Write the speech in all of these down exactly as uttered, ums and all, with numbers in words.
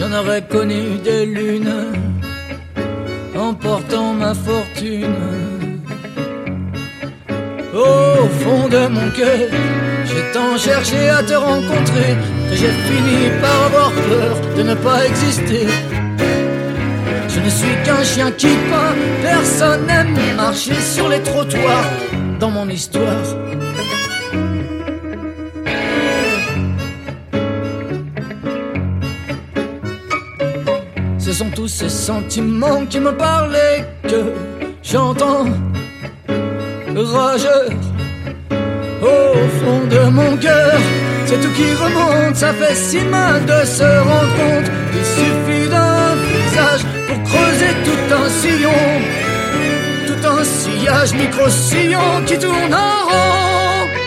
j'en aurais connu des lunes, emportant ma fortune. Au fond de mon cœur, j'ai tant cherché à te rencontrer que j'ai fini par avoir peur de ne pas exister. Je ne suis qu'un chien qui peint, personne n'aime marcher sur les trottoirs dans mon histoire. Ce sont tous ces sentiments qui me parlaient que j'entends rageur au fond de mon cœur. C'est tout qui remonte, ça fait si mal de se rendre compte. Il suffit d'un visage pour creuser tout un sillon, tout un sillage, micro-sillon qui tourne en rond.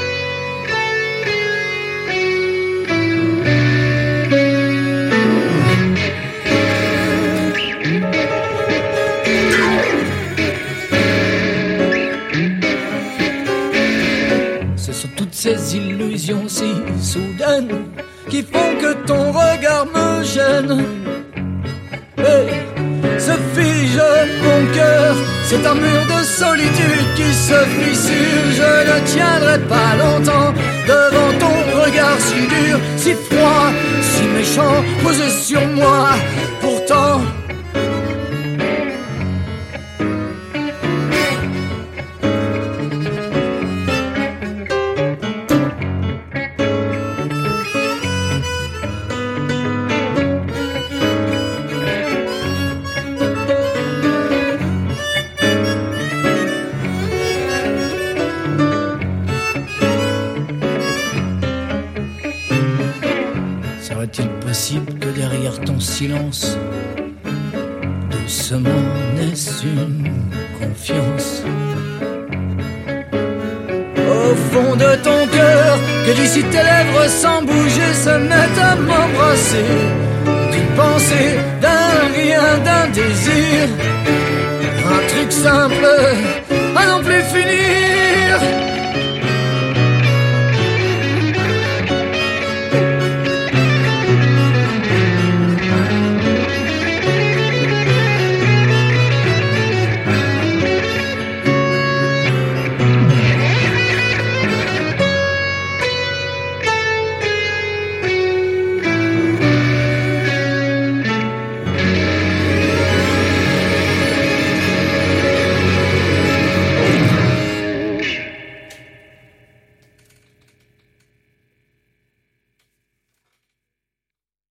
Ce sont toutes ces illusions si soudaines qui font que ton regard me gêne. Et se fige mon cœur, c'est un mur de solitude qui se fissure. Je ne tiendrai pas longtemps devant ton regard si dur, si froid, si méchant, posé sur moi. Pourtant serait-il possible que derrière ton silence, doucement naisse une confiance? Au fond de ton cœur, que d'ici tes lèvres sans bouger se mettent à m'embrasser, d'une pensée, d'un rien, d'un désir, un truc simple